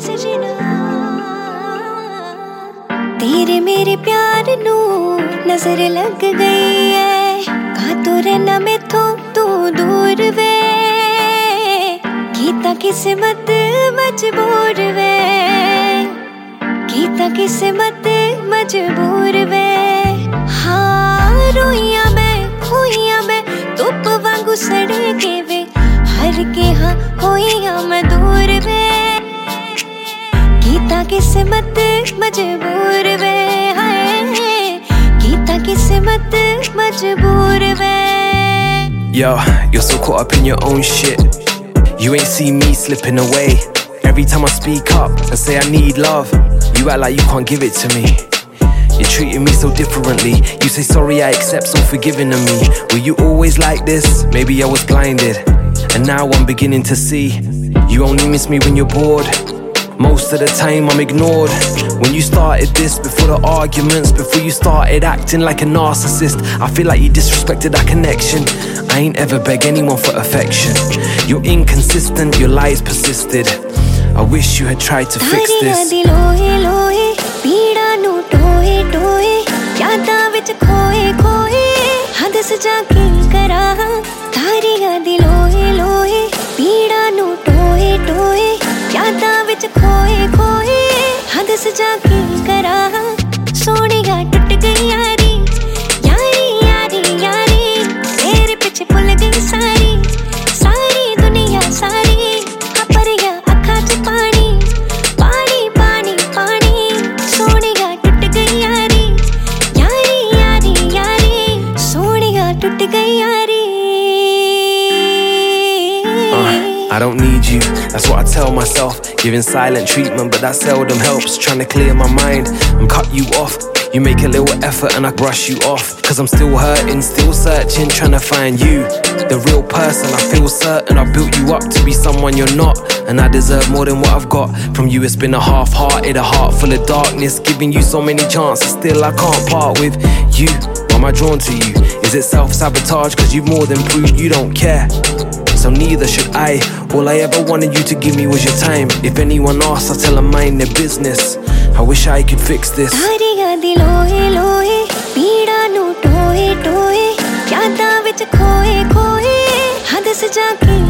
सजना तेरे मेरे प्यार नू नजर लग गई है कहा तो रहना मैथों तू दूर वे कीता किस्मत मजबूर वे कीता किस्मत मजबूर वे हाँ रोइया मैं खोइया मैं धुप वांगू सड़ के वे हर के हाँ होइया मैं दूर वे कीता किस्मत मजबूर वे हाय कीता किस्मत मजबूर वे Yo, you're so caught up in your own shit. You ain't see me slipping away. Every time I speak up and say I need love, you act like you can't give it to me. You're treating me so differently. You say sorry, I accept, so forgiving of me. Were you always like this? Maybe I was blinded, and now I'm beginning to see. You only miss me when you're bored. Most of the time I'm ignored. When you started this, before the arguments, before you started acting like a narcissist, I feel like you disrespected our connection. I ain't ever beg anyone for affection. You're inconsistent, your lies persisted. I wish you had tried to fix this. खोए खोए हद सजा के करा सोनिया टूट गई यारी यारी यारी यारी तेरे पीछे भूल गई सारी सारी दुनिया सारी अपरिया अखा च पानी पानी पानी पानी सोनिया टूट गई यारी यारी यारी यारी सोनिया टूट गई यारी I don't need you, that's what I tell myself. Giving silent treatment, but that seldom helps. Trying to clear my mind, I'm cut you off. You make a little effort and I brush you off. Cause I'm still hurting, still searching, trying to find you, the real person. I feel certain I built you up to be someone you're not, and I deserve more than what I've got. From you it's been a half-hearted, a heart full of darkness. Giving you so many chances, still I can't part with you. Why am I drawn to you? Is it self-sabotage? Cause you've more than proved you don't care. So neither should I. All I ever wanted you to give me was your time. If anyone asks, I tell them mind their business. I wish I could fix this. पीड़ा नू टोए टोए यादां विच खोए खोए हद सजा के